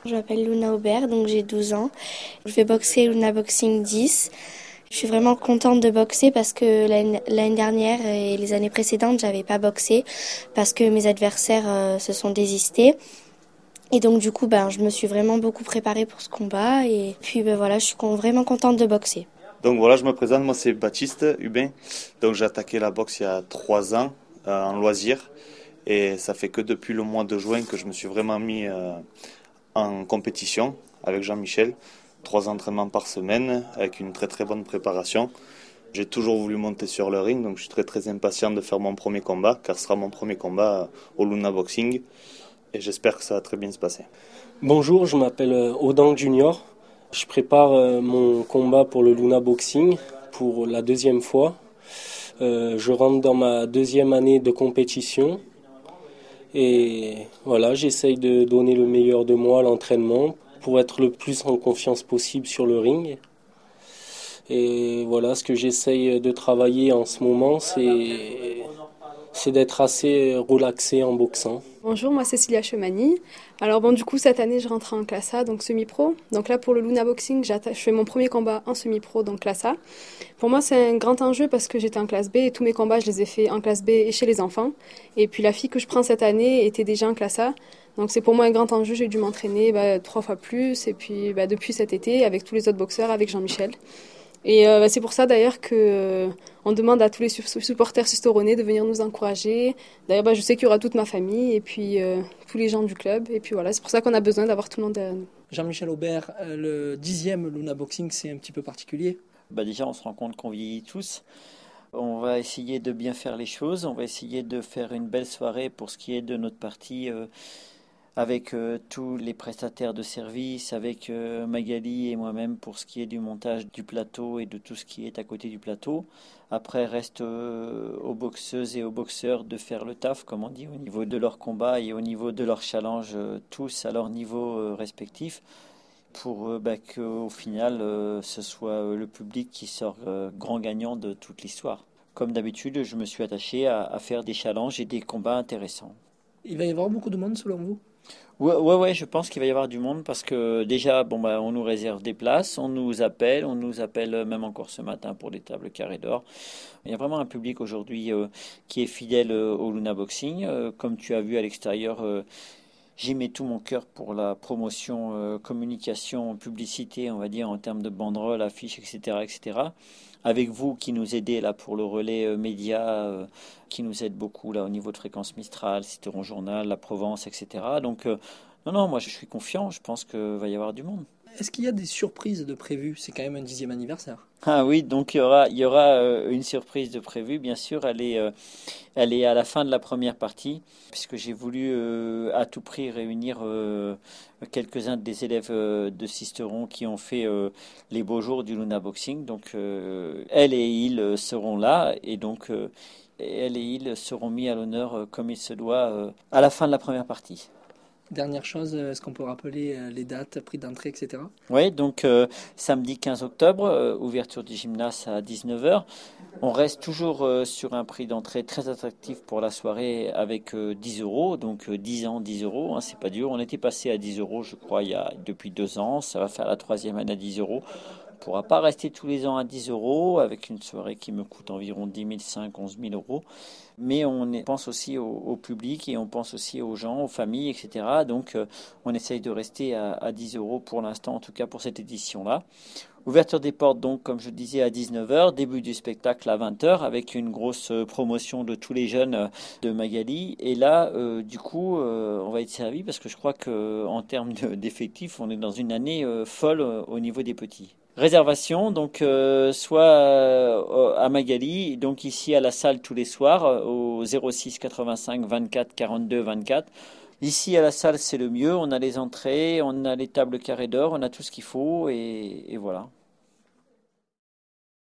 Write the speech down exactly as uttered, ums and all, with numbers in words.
Je m'appelle Luna Aubert, donc j'ai douze ans. Je vais boxer Luna Boxing dix. Je suis vraiment contente de boxer parce que l'année, l'année dernière et les années précédentes, j'avais pas boxé parce que mes adversaires euh, se sont désistés. Et donc du coup, ben, je me suis vraiment beaucoup préparée pour ce combat et puis ben, voilà, je suis con- vraiment contente de boxer. Donc voilà, je me présente, moi c'est Baptiste Hubin. Donc j'ai attaqué la boxe il y a trois ans euh, en loisir. Et ça fait que depuis le mois de juin que je me suis vraiment mis euh, en compétition avec Jean-Michel. Trois entraînements par semaine avec une très très bonne préparation. J'ai toujours voulu monter sur le ring, donc je suis très très impatient de faire mon premier combat, car ce sera mon premier combat au Luna Boxing. Et j'espère que ça va très bien se passer. Bonjour, je m'appelle Odang Junior. Je prépare mon combat pour le Luna Boxing pour la deuxième fois. Euh, je rentre dans ma deuxième année de compétition. Et voilà, j'essaye de donner le meilleur de moi à l'entraînement pour être le plus en confiance possible sur le ring. Et voilà, ce que j'essaye de travailler en ce moment, c'est, c'est d'être assez relaxé en boxant. Bonjour, moi c'est Cécilia Chemani. Alors bon, du coup cette année je rentre en classe A, donc semi-pro. Donc là pour le Luna Boxing, je fais mon premier combat en semi-pro, donc classe A. Pour moi c'est un grand enjeu parce que j'étais en classe B et tous mes combats je les ai faits en classe B et chez les enfants. Et puis la fille que je prends cette année était déjà en classe A. Donc c'est pour moi un grand enjeu, j'ai dû m'entraîner bah, trois fois plus et puis bah, depuis cet été avec tous les autres boxeurs, avec Jean-Michel. Et euh, c'est pour ça d'ailleurs que euh, on demande à tous les supporters sustoronais de venir nous encourager. D'ailleurs, bah, je sais qu'il y aura toute ma famille et puis euh, tous les gens du club. Et puis voilà, c'est pour ça qu'on a besoin d'avoir tout le monde derrière nous. Jean-Michel Aubert, euh, le dixième Luna Boxing, c'est un petit peu particulier. Bah déjà, on se rend compte qu'on vieillit tous. On va essayer de bien faire les choses. On va essayer de faire une belle soirée pour ce qui est de notre partie. Euh, avec euh, tous les prestataires de services, avec euh, Magali et moi-même pour ce qui est du montage du plateau et de tout ce qui est à côté du plateau. Après, reste euh, aux boxeuses et aux boxeurs de faire le taf, comme on dit, au niveau de leur combat et au niveau de leur challenge, euh, tous à leur niveau euh, respectif, pour euh, bah, qu'au final, euh, ce soit euh, le public qui sort euh, grand gagnant de toute l'histoire. Comme d'habitude, je me suis attaché à, à faire des challenges et des combats intéressants. Il va y avoir beaucoup de monde selon vous ? Ouais, ouais, ouais, je pense qu'il va y avoir du monde parce que déjà, bon, bah, on nous réserve des places, on nous appelle, on nous appelle même encore ce matin pour des tables carrées d'or. Il y a vraiment un public aujourd'hui euh, qui est fidèle euh, au Luna Boxing. Euh, comme tu as vu à l'extérieur, euh, j'y mets tout mon cœur pour la promotion, euh, communication, publicité, on va dire, en termes de banderoles, affiches, et cetera, et cetera. Avec vous qui nous aidez là pour le relais euh, média, euh, qui nous aide beaucoup là au niveau de Fréquence Mistral, Citeron Journal, La Provence, et cetera. Donc euh, non, non, moi je suis confiant, je pense qu'il va y avoir du monde. Est-ce qu'il y a des surprises de prévues ? C'est quand même un dixième anniversaire. Ah oui, donc il y aura, il y aura euh, une surprise de prévue, bien sûr, elle est, euh, elle est à la fin de la première partie, puisque j'ai voulu euh, à tout prix réunir euh, quelques-uns des élèves euh, de Sisteron qui ont fait euh, les beaux jours du Luna Boxing. Donc euh, elle et il seront là, et donc euh, elle et il seront mis à l'honneur euh, comme il se doit euh, à la fin de la première partie. Dernière chose, est-ce qu'on peut rappeler les dates, prix d'entrée, et cetera. Oui, donc euh, samedi quinze octobre, euh, ouverture du gymnase à dix-neuf heures. On reste toujours euh, sur un prix d'entrée très attractif pour la soirée avec euh, dix euros, donc euh, dix ans, dix euros, hein, c'est pas dur. On était passé à dix euros, je crois, il y a depuis deux ans, ça va faire la troisième année à dix euros. On ne pourra pas rester tous les ans à dix euros avec une soirée qui me coûte environ dix mille cinq, onze mille euros. Mais on pense aussi au, au public et on pense aussi aux gens, aux familles, et cetera. Donc euh, on essaye de rester à, à dix euros pour l'instant, en tout cas pour cette édition-là. Ouverture des portes, donc, comme je disais, à dix-neuf heures, début du spectacle à vingt heures, avec une grosse promotion de tous les jeunes de Magali. Et là, euh, du coup, euh, on va être servi parce que je crois qu'en termes de, d'effectifs, on est dans une année euh, folle euh, au niveau des petits. Réservation, donc euh, soit euh, à Magali, donc ici à la salle tous les soirs, euh, au zéro six quatre-vingt-cinq vingt-quatre quarante-deux vingt-quatre. Ici à la salle c'est le mieux, on a les entrées, on a les tables carrées d'or, on a tout ce qu'il faut et, et voilà.